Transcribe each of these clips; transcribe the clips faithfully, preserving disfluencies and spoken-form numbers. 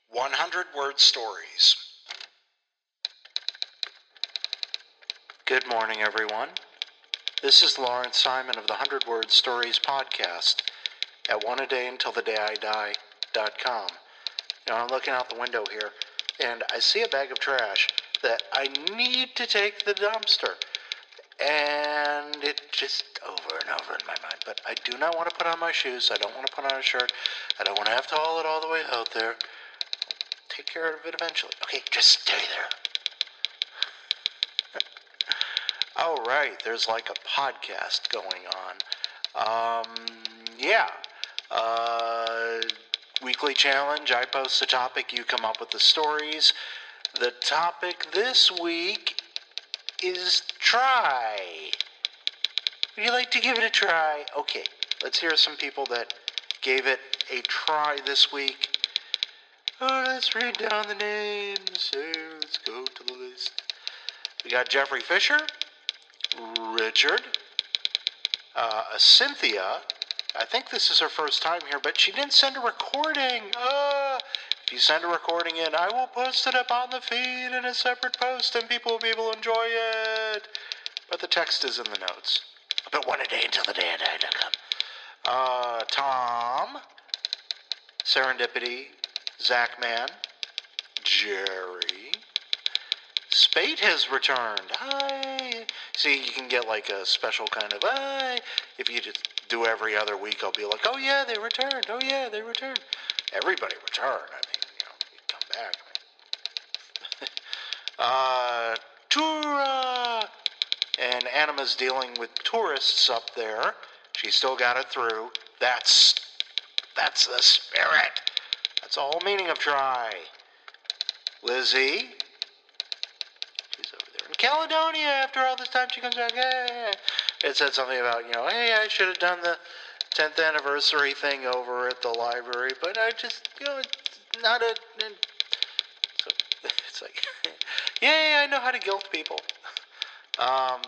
one hundred word stories. Good morning, everyone. This is Lawrence Simon of the one hundred word stories podcast at one a day until the day I die dot com. You know, I'm looking out the window here, and I see a bag of trash that I need to take to the dumpster. And it just over and over in my mind. But I do not want to put on my shoes. I don't want to put on a shirt. I don't want to have to haul it all the way out there. I'll take care of it eventually. Okay, just stay there. Oh, right. There's like a podcast going on. Um, yeah. Uh, weekly challenge. I post the topic. You come up with the stories. The topic this week is try. Would you like to give it a try? Okay, let's hear some people that gave it a try this week. Oh, let's read down the names. So let's go to the list. We got Jeffrey Fisher, Richard, uh, Cynthia. I think this is her first time here, but she didn't send a recording. Uh, if you send a recording in, I will post it up on the feed in a separate post, and people will be able to enjoy it. But the text is in the notes. But one a day until the day I die dot com. Uh, Tom, Serendipity, Zachman, Jerry, Spate has returned. Hi. See, you can get like a special kind of hi. If you just do every other week, I'll be like, oh yeah, they returned. Oh yeah, they returned. Everybody returned. I mean, you know, you come back. uh, Tura. And Anima's dealing with tourists up there. She still got it through. That's, that's the spirit. That's the whole meaning of try. Lizzie. She's over there in Caledonia after all this time. She comes back. Hey. It said something about, you know, hey, I should have done the tenth anniversary thing over at the library, but I just, you know, it's not a... So it's like, yay, I know how to guilt people. Um...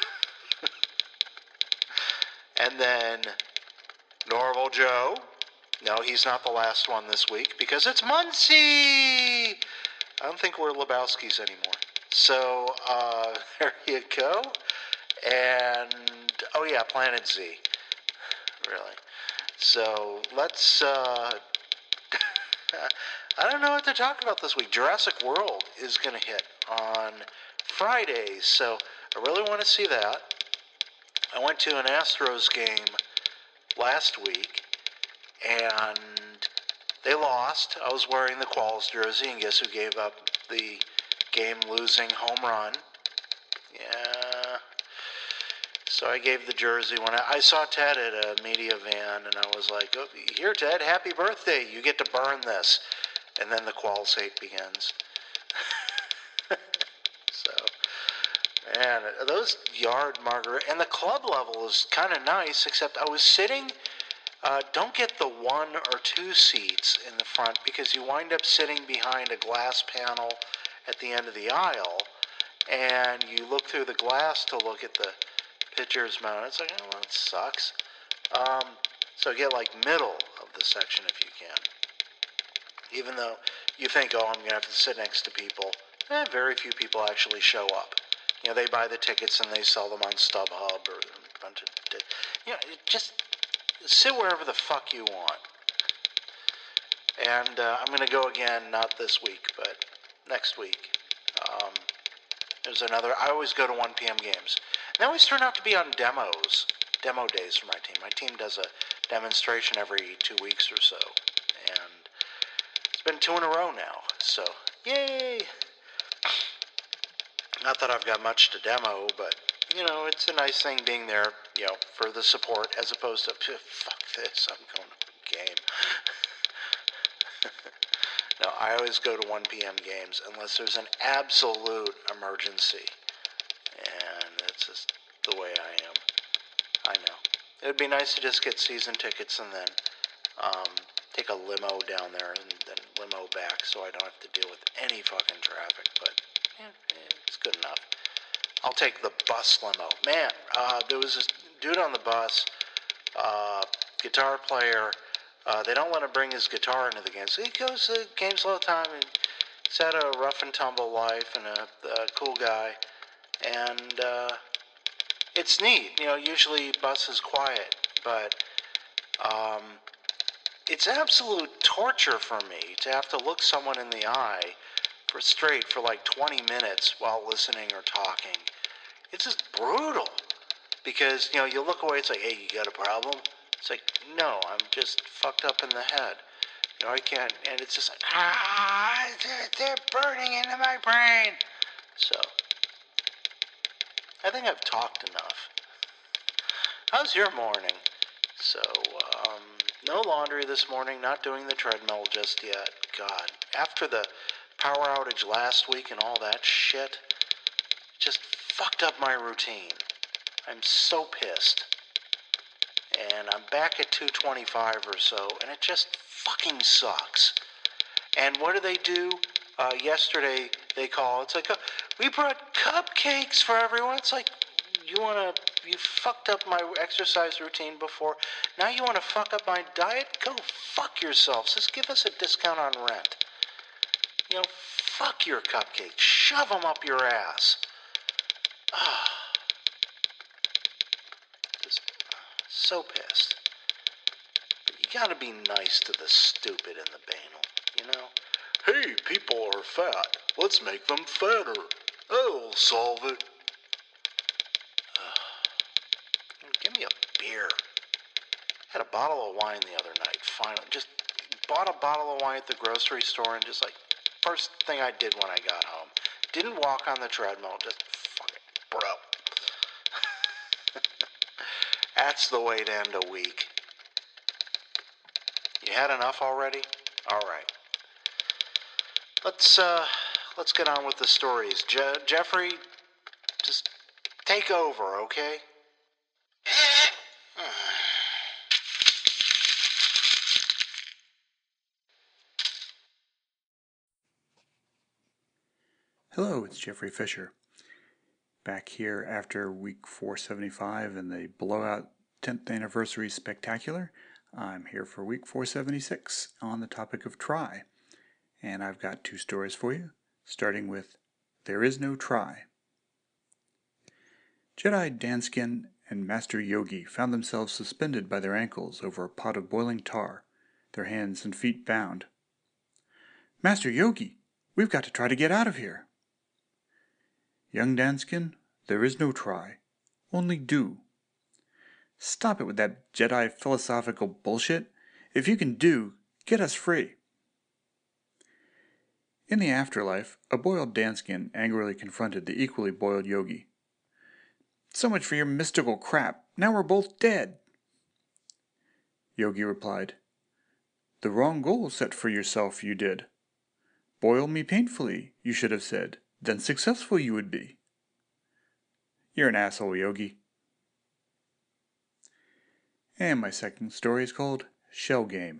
And then Norval Joe. No, he's not the last one this week because it's Muncie. I don't think we're Lebowski's anymore. So uh, there you go. And, oh yeah, Planet Z. Really. So let's, uh, I don't know what to talk about this week. Jurassic World is going to hit on Fridays, so I really want to see that. I went to an Astros game last week, and they lost. I was wearing the Qualls jersey, and guess who gave up the game-losing home run? Yeah. So I gave the jersey when I, I saw Ted at a media van, and I was like, oh, here, Ted, happy birthday. You get to burn this. And then the Qualls hate begins. So... Man, those yard margarita, and the club level is kind of nice, except I was sitting, uh, don't get the one or two seats in the front because you wind up sitting behind a glass panel at the end of the aisle, and you look through the glass to look at the pitcher's mound. It's like, oh, well, that sucks. Um, so get like middle of the section if you can. Even though you think, oh, I'm going to have to sit next to people, eh, very few people actually show up. You know, they buy the tickets and they sell them on StubHub or a bunch of... You know, just sit wherever the fuck you want. And uh, I'm going to go again, not this week, but next week. Um, there's another... I always go to one p.m. games. And they always turn out to be on demos, demo days for my team. My team does a demonstration every two weeks or so. And it's been two in a row now. So, yay! Not that I've got much to demo, but, you know, it's a nice thing being there, you know, for the support as opposed to, fuck this, I'm going to a game. No, I always go to one p.m. games unless there's an absolute emergency. And that's just the way I am. I know. It would be nice to just get season tickets and then um, take a limo down there and then limo back so I don't have to deal with any fucking traffic, but... Yeah, it's good enough. I'll take the bus limo. Man, uh, there was this dude on the bus, uh, guitar player, Uh, they don't let him bring his guitar into the game. So he goes to games all the time, and he's had a rough and tumble life and a, a cool guy. And uh, it's neat. You know, usually Bus is quiet, but um, it's absolute torture for me to have to look someone in the eye for straight for like twenty minutes while listening or talking. It's just brutal. Because, you know, you look away, it's like, hey, you got a problem? It's like, no, I'm just fucked up in the head. You know, I can't, and it's just like, ah, they're, they're burning into my brain. So, I think I've talked enough. How's your morning? So, um, no laundry this morning, not doing the treadmill just yet. God, after the power outage last week and all that shit, just fucked up my routine. I'm so pissed. And I'm back at two twenty-five or so, and it just fucking sucks. And what do they do? Uh, yesterday, they call, it's like, uh, we brought cupcakes for everyone. It's like, you want to, you fucked up my exercise routine before. Now you want to fuck up my diet? Go fuck yourselves. Just give us a discount on rent. You know, fuck your cupcakes. Shove them up your ass. Ah. So pissed. But you gotta be nice to the stupid in the banal, you know? Hey, people are fat. Let's make them fatter. That'll solve it. Uh, give me a beer. Had a bottle of wine the other night, finally. Just bought a bottle of wine at the grocery store and just like, first thing I did when I got home. Didn't walk on the treadmill, just fuck it, bro. That's the way to end a week. You had enough already? All right. Let's uh, let's get on with the stories. Je- Jeffrey, just take over, okay? Hello, it's Jeffrey Fisher. Back here after week four seventy-five and the blowout tenth anniversary spectacular. I'm here for week four seventy-six on the topic of try. And I've got two stories for you, starting with There Is No Try. Jedi Danskin and Master Yogi found themselves suspended by their ankles over a pot of boiling tar, their hands and feet bound. Master Yogi, we've got to try to get out of here. Young Danskin, there is no try, only do. Stop it with that Jedi philosophical bullshit. If you can do, get us free. In the afterlife, a boiled Danskin angrily confronted the equally boiled Yogi. So much for your mystical crap. Now we're both dead. Yogi replied, The wrong goal set for yourself you did. Boil me painfully, you should have said. Then successful you would be. You're an asshole, Yogi. And my second story is called Shell Game.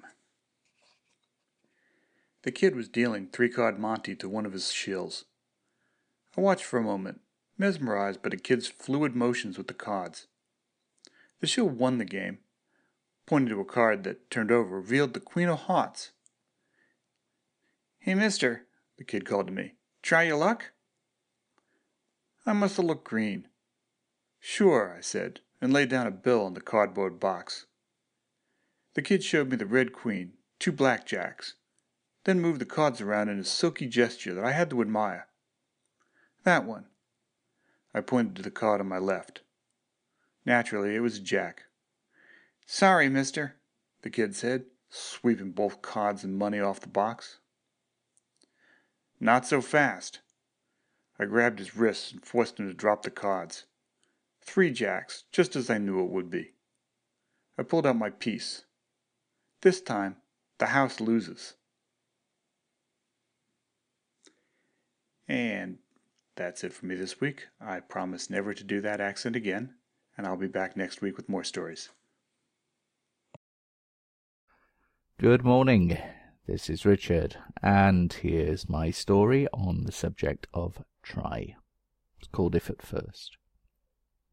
The kid was dealing three-card Monty to one of his shills. I watched for a moment, mesmerized by the kid's fluid motions with the cards. The shill won the game, pointing to a card that, turned over, revealed the Queen of Hearts. Hey, mister, the kid called to me. Try your luck? I must have looked green. Sure, I said, and laid down a bill in the cardboard box. The kid showed me the red queen, two blackjacks, then moved the cards around in a silky gesture that I had to admire. That one. I pointed to the card on my left. Naturally, it was a jack. Sorry, mister, the kid said, sweeping both cards and money off the box. Not so fast. I grabbed his wrists and forced him to drop the cards. Three jacks, just as I knew it would be. I pulled out my piece. This time, the house loses. And that's it for me this week. I promise never to do that accent again, and I'll be back next week with more stories. Good morning. This is Richard, and here's my story on the subject of try. It's called If at First.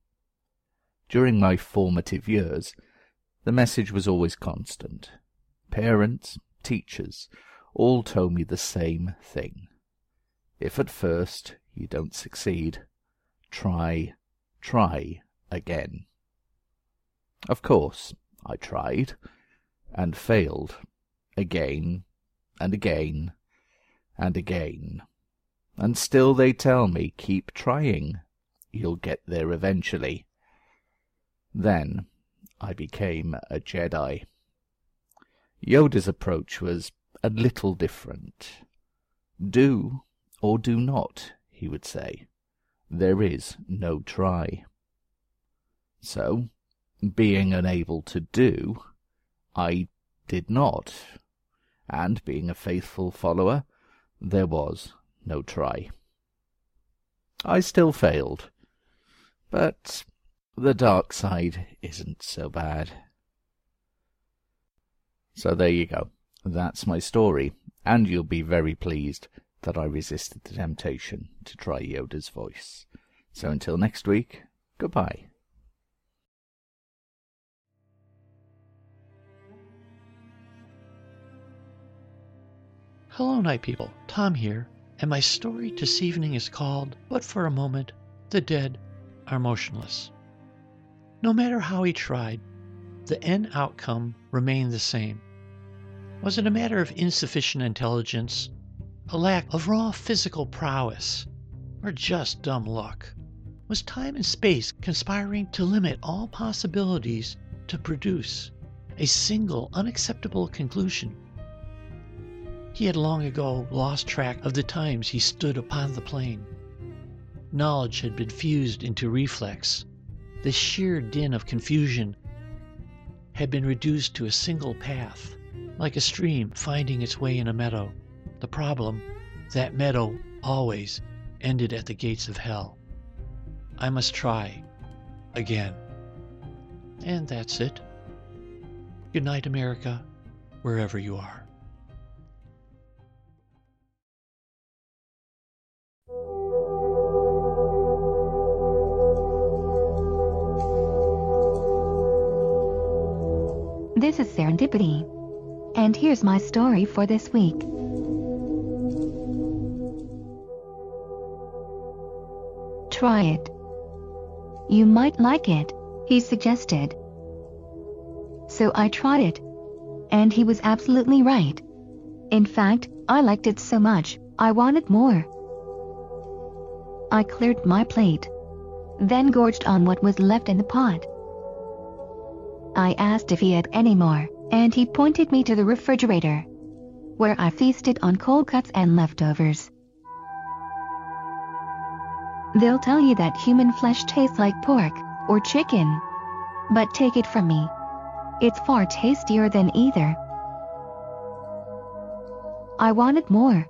During my formative years, the message was always constant. parents, teachers, all told me the same thing. If at first you don't succeed, try, try again. Of course, I tried, and failed, again, and again, and again. And still they tell me, keep trying, you'll get there eventually. Then I became a Jedi. Yoda's approach was a little different. Do or do not, he would say. There is no try. So, being unable to do, I did not, and being a faithful follower, there was no try. I still failed, but the dark side isn't so bad. So there you go. That's my story, and you'll be very pleased that I resisted the temptation to try Yoda's voice. So until next week, goodbye. Hello, night people. Tom here, and my story this evening is called, But for a Moment, the Dead Are Motionless. No matter how he tried, the end outcome remained the same. Was it a matter of insufficient intelligence, a lack of raw physical prowess, or just dumb luck? Was time and space conspiring to limit all possibilities to produce a single unacceptable conclusion? He had long ago lost track of the times he stood upon the plane. Knowledge had been fused into reflex. The sheer din of confusion had been reduced to a single path, like a stream finding its way in a meadow. The problem, that meadow always ended at the gates of hell. I must try again. And that's it. Good night, America, wherever you are. This is Serendipity, and here's my story for this week. Try it. You might like it, he suggested. So I tried it, and he was absolutely right. In fact, I liked it so much, I wanted more. I cleared my plate, then gorged on what was left in the pot. I asked if he had any more, and he pointed me to the refrigerator, where I feasted on cold cuts and leftovers. They'll tell you that human flesh tastes like pork or chicken, but take it from me, it's far tastier than either. I wanted more.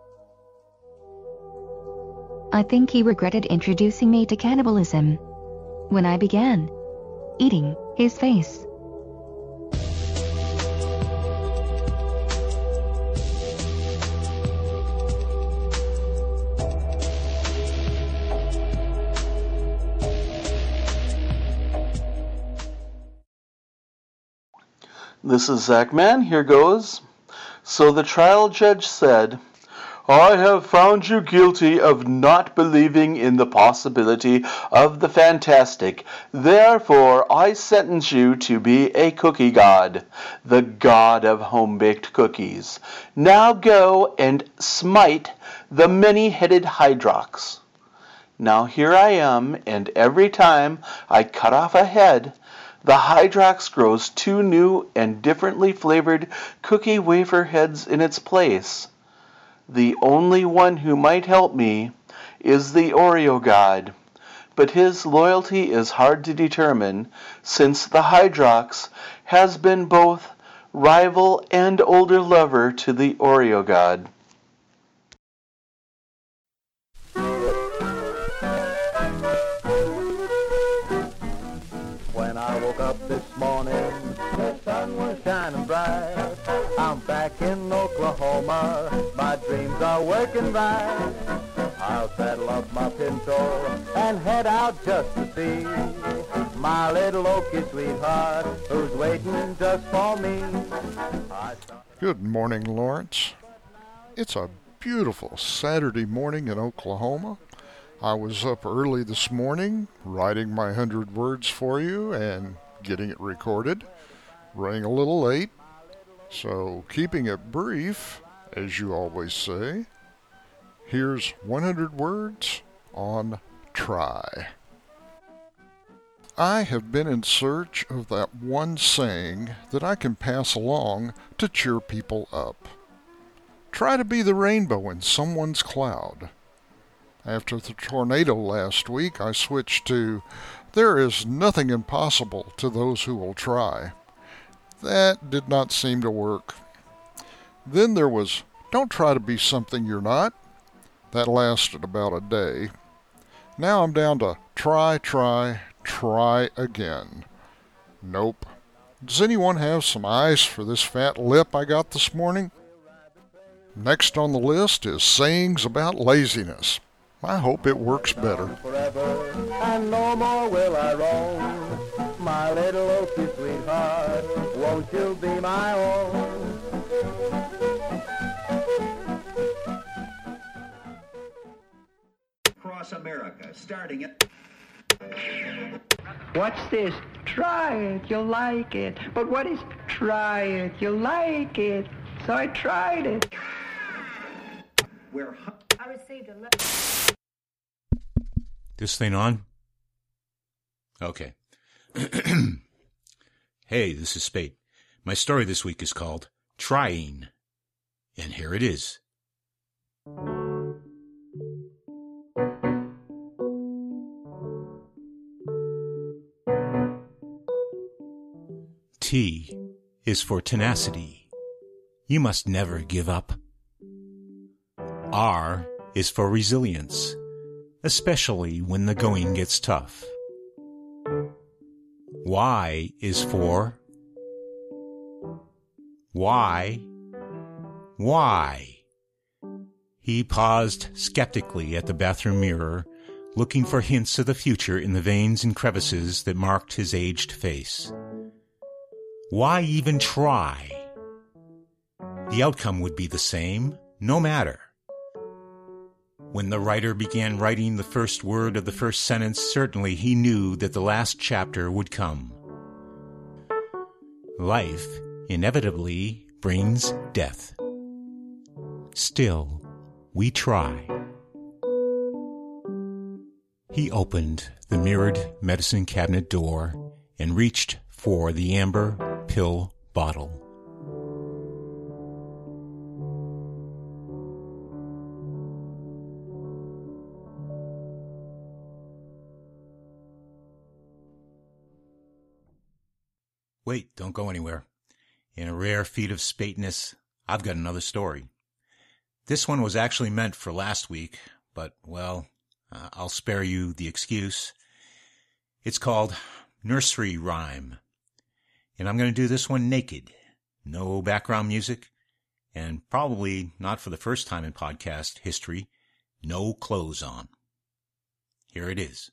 I think he regretted introducing me to cannibalism when I began eating his face. This is Zach Mann. Here goes. So the trial judge said, I have found you guilty of not believing in the possibility of the fantastic. Therefore, I sentence you to be a cookie god, the god of home-baked cookies. Now go and smite the many-headed Hydrox. Now here I am, and every time I cut off a head, the Hydrox grows two new and differently flavored cookie wafer heads in its place. The only one who might help me is the Oreo God, but his loyalty is hard to determine since the Hydrox has been both rival and older lover to the Oreo God. When I woke up this morning, the sun was shining bright. I'm back in Oklahoma, my dreams are working right. I'll saddle up my pinto and head out just to see my little Okie sweetheart who's waiting just for me. I Good morning, Lawrence. It's a beautiful Saturday morning in Oklahoma. I was up early this morning writing my hundred words for you and getting it recorded. Running a little late, so keeping it brief, as you always say. Here's one hundred words on try. I have been in search of that one saying that I can pass along to cheer people up. Try to be the rainbow in someone's cloud. After the tornado last week, I switched to, there is nothing impossible to those who will try. That did not seem to work. Then there was, don't try to be something you're not. That lasted about a day. Now I'm down to try, try, try again. Nope. Does anyone have some ice for this fat lip I got this morning? Next on the list is sayings about laziness. I hope it works better. forever, and no more will I roam. My little Okie sweetheart, won't you be my own? Across America, starting at... What's this? Try it, you'll like it. But what is try it, you'll like it? So I tried it. Where... I received a letter. This thing on? Okay. Hey, this is Spate. My story this week is called Trying. And here it is. T is for tenacity. You must never give up. R is for resilience, especially when the going gets tough. Y is for why? Why? He paused skeptically at the bathroom mirror, looking for hints of the future in the veins and crevices that marked his aged face. Why even try? The outcome would be the same, no matter. When the writer began writing the first word of the first sentence, certainly he knew that the last chapter would come. Life inevitably brings death. Still, we try. He opened the mirrored medicine cabinet door and reached for the amber pill bottle. Wait, don't go anywhere. In a rare feat of spateness, I've got another story. This one was actually meant for last week, but, well, uh, I'll spare you the excuse. It's called Nursery Rhyme. And I'm going to do this one naked. No background music. And probably not for the first time in podcast history, no clothes on. Here it is.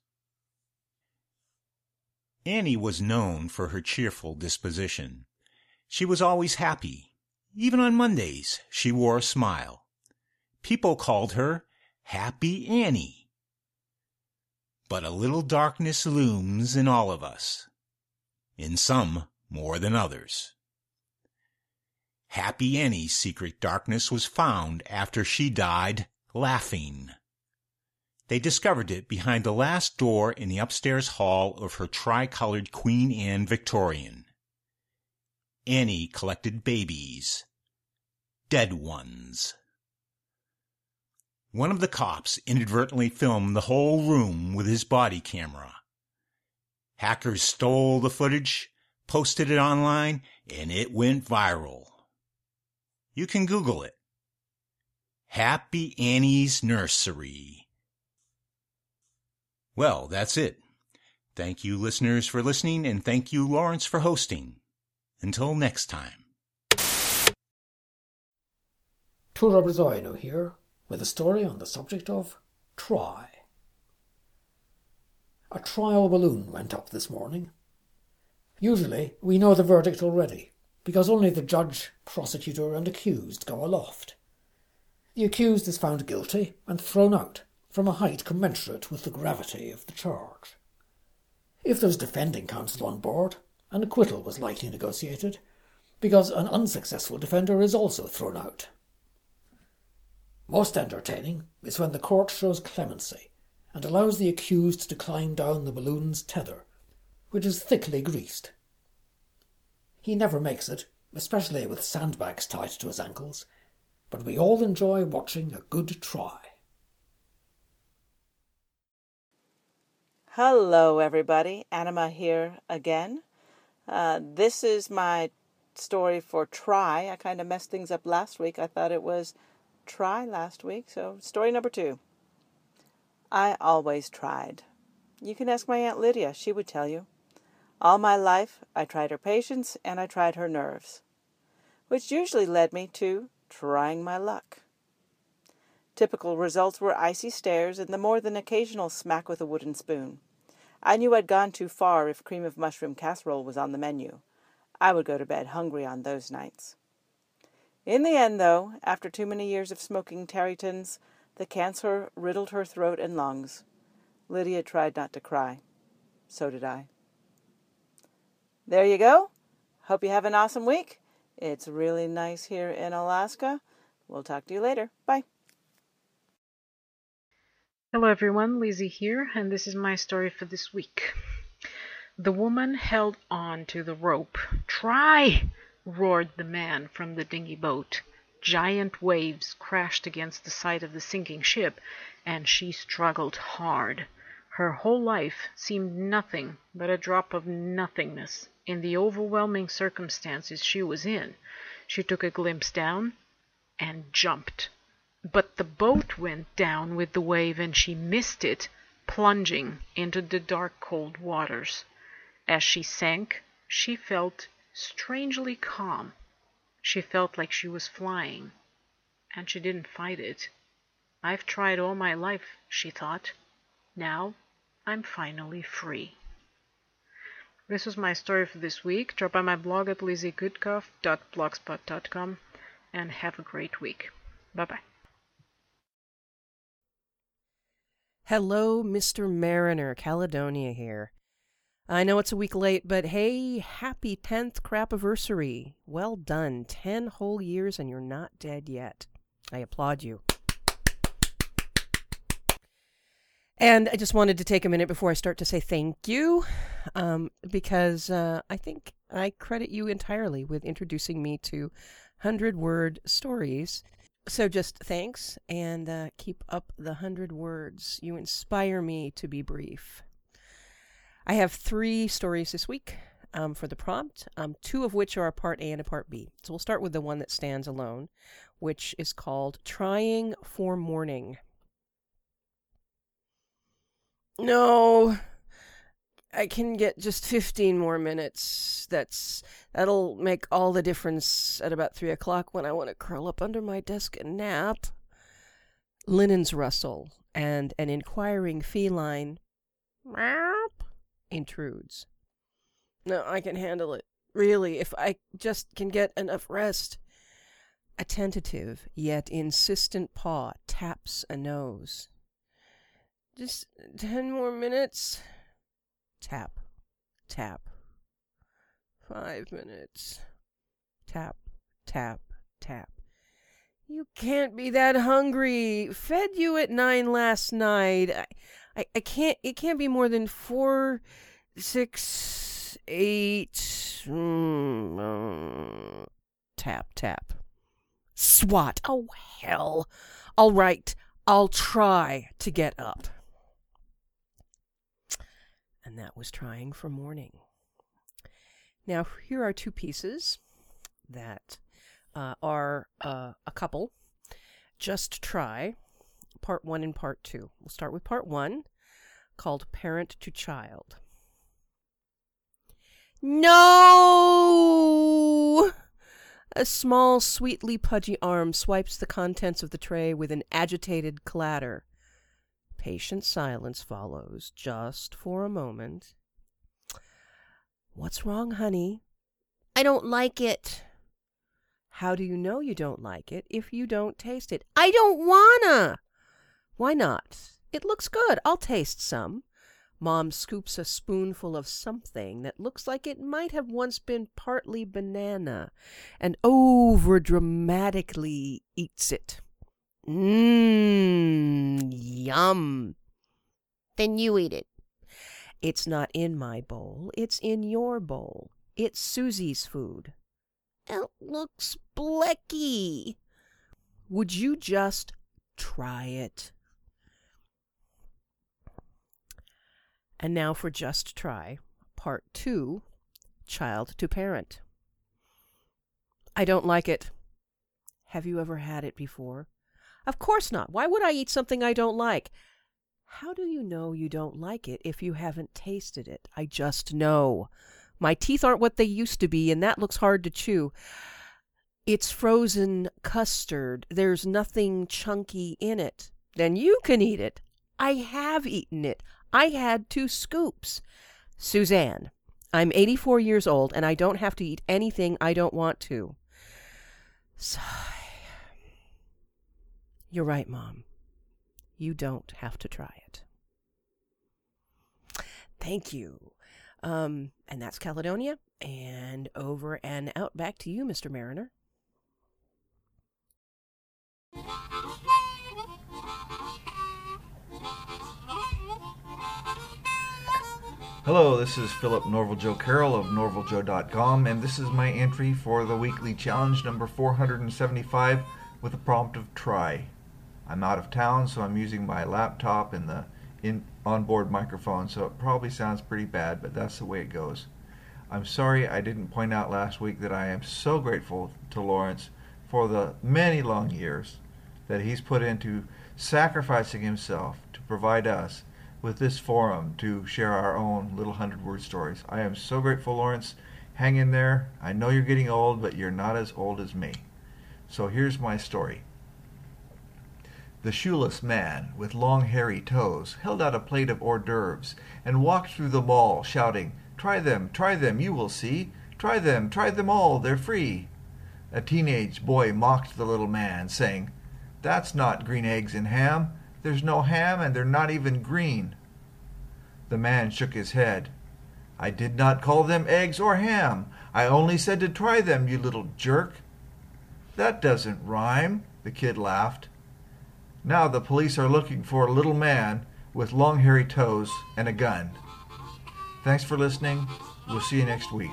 Annie was known for her cheerful disposition. She was always happy. Even on Mondays, she wore a smile. People called her Happy Annie. But a little darkness looms in all of us. In some more than others. Happy Annie's secret darkness was found after she died laughing. They discovered it behind the last door in the upstairs hall of her tri-colored Queen Anne Victorian. Annie collected babies. Dead ones. One of the cops inadvertently filmed the whole room with his body camera. Hackers stole the footage, posted it online, and it went viral. You can Google it. Happy Annie's Nursery. Well, that's it. Thank you, listeners, for listening, and thank you, Lawrence, for hosting. Until next time. Two Robert Zoino here, with a story on the subject of try. A trial balloon went up this morning. Usually we know the verdict already, because only the judge, prosecutor and accused go aloft. The accused is found guilty and thrown out from a height commensurate with the gravity of the charge. If there's defending counsel on board, an acquittal was likely negotiated, because an unsuccessful defender is also thrown out. Most entertaining is when the court shows clemency and allows the accused to climb down the balloon's tether, which is thickly greased. He never makes it, especially with sandbags tied to his ankles, but we all enjoy watching a good try. Hello, everybody. Anima here again. Uh, this is my story for try. I kind of messed things up last week. I thought it was try last week, so story number two. I always tried. You can ask my Aunt Lydia, she would tell you. All my life, I tried her patience and I tried her nerves, which usually led me to trying my luck. Typical results were icy stares and the more than occasional smack with a wooden spoon. I knew I'd gone too far if cream of mushroom casserole was on the menu. I would go to bed hungry on those nights. In the end, though, after too many years of smoking Terrytons, the cancer riddled her throat and lungs. Lydia tried not to cry. So did I. There you go. Hope you have an awesome week. It's really nice here in Alaska. We'll talk to you later. Bye. Hello everyone, Lizzie here, and this is my story for this week. The woman held on to the rope. Try! Roared the man from the dinghy boat. Giant waves crashed against the side of the sinking ship, and she struggled hard. Her whole life seemed nothing but a drop of nothingness in the overwhelming circumstances she was in. She took a glimpse down and jumped. But the boat went down with the wave and she missed it, plunging into the dark cold waters. As she sank, she felt strangely calm. She felt like she was flying, and she didn't fight it. I've tried all my life, she thought. Now I'm finally free. This was my story for this week. Drop by my blog at lizzie goodcuff dot blogspot dot com and have a great week. Bye-bye. Hello, Mister Mariner, Caledonia here. I know it's a week late, but hey, happy tenth crapiversary. Well done. Ten whole years and you're not dead yet. I applaud you. And I just wanted to take a minute before I start to say thank you, um, because uh, I think I credit you entirely with introducing me to hundred-word stories. So just thanks, and uh, keep up the hundred words. You inspire me to be brief. I have three stories this week um, for the prompt, um, two of which are a part A and a part B. So we'll start with the one that stands alone, which is called Trying for Morning. No, I can get just fifteen more minutes. That's that'll make all the difference at about three o'clock when I want to curl up under my desk and nap. Linens rustle, and an inquiring feline intrudes. No, I can handle it. Really, if I just can get enough rest. A tentative yet insistent paw taps a nose. Just ten more minutes. Tap, tap. Five minutes. Tap, tap, tap. You can't be that hungry. Fed you at nine last night. I, I, I can't. It can't be more than four, six, eight. Mm, uh, tap, tap. Swat. Oh hell. All right. I'll try to get up. And that was Trying for Morning. Now, here are two pieces that uh, are uh, a couple. Just Try, part one and part two. We'll start with part one, called Parent to Child. No! A small, sweetly pudgy arm swipes the contents of the tray with an agitated clatter. Patient silence follows, just for a moment. What's wrong, honey? I don't like it. How do you know you don't like it if you don't taste it? I don't wanna. Why not? It looks good. I'll taste some. Mom scoops a spoonful of something that looks like it might have once been partly banana and over-dramatically eats it. Mmm, yum. Then you eat it. It's not in my bowl. It's in your bowl. It's Susie's food. It looks blecky. Would you just try it? And now for Just Try, Part two, Child to Parent. I don't like it. Have you ever had it before? Of course not. Why would I eat something I don't like? How do you know you don't like it if you haven't tasted it? I just know. My teeth aren't what they used to be, and that looks hard to chew. It's frozen custard. There's nothing chunky in it. Then you can eat it. I have eaten it. I had two scoops. Suzanne, I'm eighty-four years old, and I don't have to eat anything I don't want to. Sigh. You're right, Mom. You don't have to try it. Thank you. Um, and that's Caledonia. And over and out back to you, Mister Mariner. Hello, this is Philip Norval Joe Carroll of Norval Joe dot com, and this is my entry for the weekly challenge number four hundred seventy-five with a prompt of try. I'm out of town, so I'm using my laptop and the in onboard microphone, so it probably sounds pretty bad, but that's the way it goes. I'm sorry I didn't point out last week that I am so grateful to Lawrence for the many long years that he's put into sacrificing himself to provide us with this forum to share our own little hundred-word stories. I am so grateful, Lawrence. Hang in there. I know you're getting old, but you're not as old as me. So here's my story. The shoeless man with long hairy toes held out a plate of hors d'oeuvres and walked through the mall shouting, "Try them, try them, you will see. Try them, try them all, they're free." A teenage boy mocked the little man, saying, "That's not green eggs and ham. There's no ham and they're not even green." The man shook his head. "I did not call them eggs or ham. I only said to try them, you little jerk." "That doesn't rhyme," the kid laughed. Now the police are looking for a little man with long hairy toes and a gun. Thanks for listening. We'll see you next week.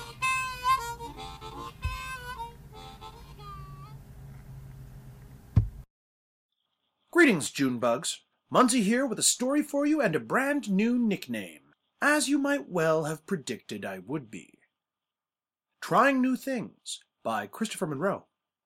Greetings, June bugs. Munzie here with a story for you and a brand new nickname, as you might well have predicted I would be. Trying New Things by Christopher Monroe.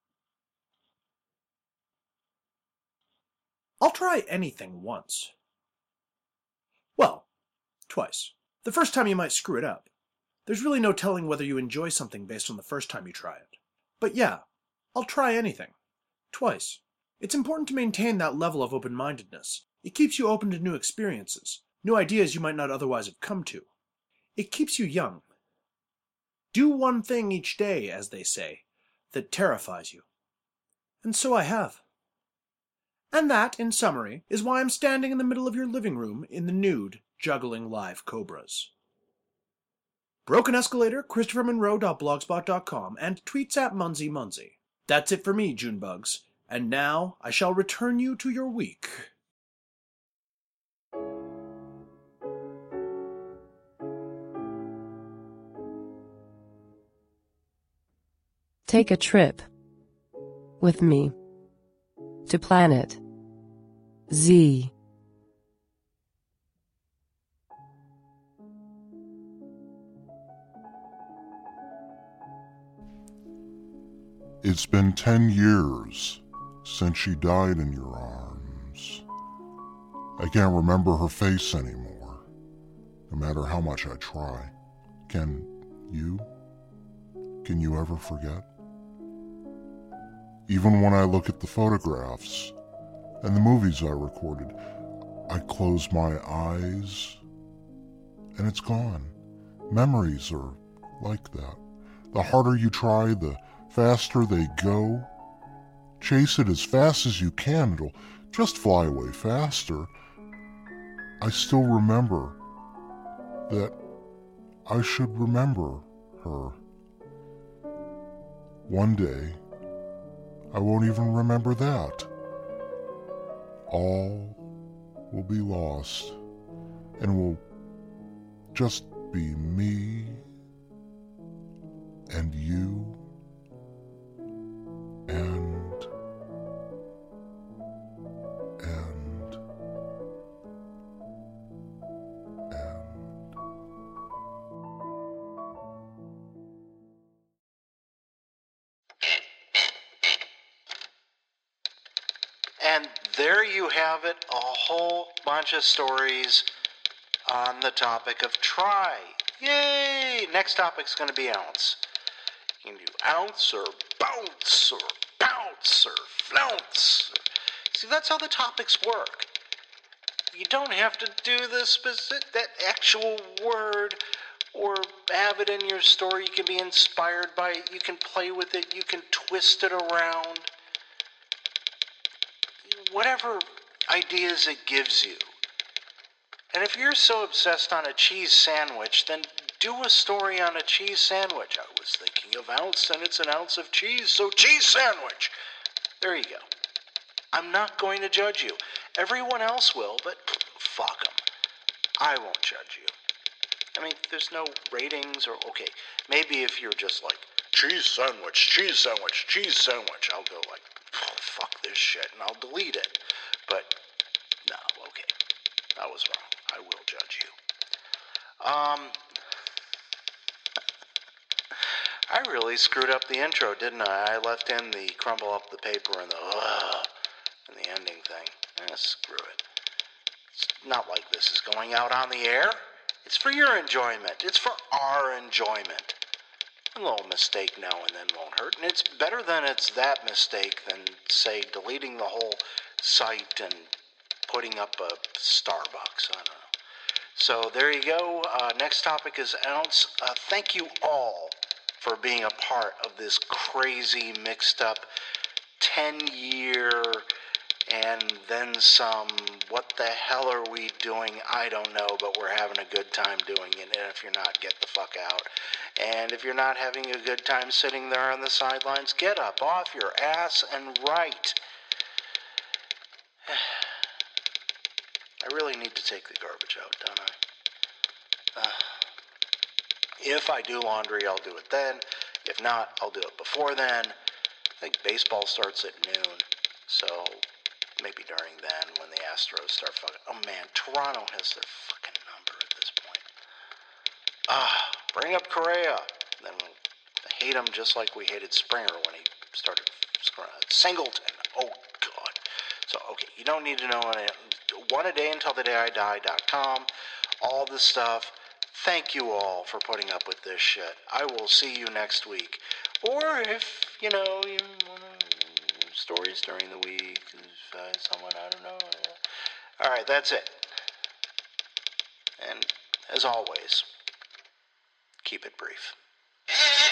I'll try anything once. Well, twice. The first time you might screw it up. There's really no telling whether you enjoy something based on the first time you try it. But yeah, I'll try anything. Twice. It's important to maintain that level of open-mindedness. It keeps you open to new experiences, new ideas you might not otherwise have come to. It keeps you young. Do one thing each day, as they say, that terrifies you. And so I have. And that, in summary, is why I'm standing in the middle of your living room in the nude, juggling live cobras. Broken Escalator, Christopher Monroe dot blogspot dot com, and tweets at Munzie Munzie. That's it for me, Junebugs. And now I shall return you to your week. Take a trip with me to Planet Z. It's been ten years since she died in your arms. I can't remember her face anymore, no matter how much I try. Can you? Can you ever forget? Even when I look at the photographs and the movies I recorded, I close my eyes and it's gone. Memories are like that. The harder you try, the faster they go. Chase it as fast as you can, it'll just fly away faster. I still remember that I should remember her. One day, I won't even remember that. All will be lost, and will just be me and you and and And there you have it, a whole bunch of stories on the topic of try. Yay! Next topic's going to be ounce. You can do ounce or bounce or bounce or flounce. See, that's how the topics work. You don't have to do the specific, that actual word or have it in your story. You can be inspired by it. You can play with it. You can twist it around. Whatever ideas it gives you. And if you're so obsessed on a cheese sandwich, then do a story on a cheese sandwich. I was thinking of ounce, and it's an ounce of cheese, so cheese sandwich. There you go. I'm not going to judge you. Everyone else will, but fuck them. I won't judge you. I mean, there's no ratings or, okay, maybe if you're just like, cheese sandwich, cheese sandwich, cheese sandwich, I'll go like, oh, fuck this shit, and I'll delete it. But, no, okay, I was wrong. I will judge you. Um, I really screwed up the intro, didn't I? I left in the crumble up the paper and the ugh, and the ending thing. Eh, screw it. It's not like this is going out on the air. It's for your enjoyment. It's for our enjoyment. A little mistake now and then won't hurt, and it's better than it's that mistake than, say, deleting the whole site and putting up a Starbucks. I don't know. So there you go. Uh, next topic is ounce. Uh, thank you all for being a part of this crazy, mixed up ten-year and then some, what the hell are we doing? I don't know, but we're having a good time doing it. And if you're not, get the fuck out. And if you're not having a good time sitting there on the sidelines, get up off your ass and write. I really need to take the garbage out, don't I? Uh, if I do laundry, I'll do it then. If not, I'll do it before then. I think baseball starts at noon, so maybe during then when the Astros start fucking... Oh man, Toronto has their fucking number at this point. Ah, bring up Correa. Then we'll hate him just like we hated Springer when he started scoring. Singleton. Oh God. So okay, you don't need to know it. One a day until the day I die dot com. All this stuff. Thank you all for putting up with this shit. I will see you next week. Or if, you know, you want stories during the week, uh, someone, I don't know. Uh, all right, that's it. And as always, keep it brief.